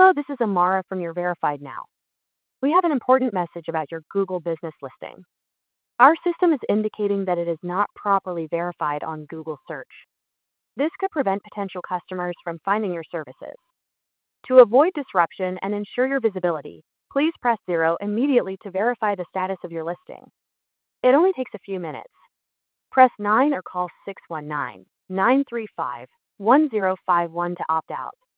Hello, this is Amara from your Verified Now. We have an important message about your Google business listing. Our system is indicating that it is not properly verified on Google search. This could prevent potential customers from finding your services. To avoid disruption and ensure your visibility, please press 0 immediately to verify the status of your listing. It only takes a few minutes. Press 9 or call 619-935-1051 to opt out.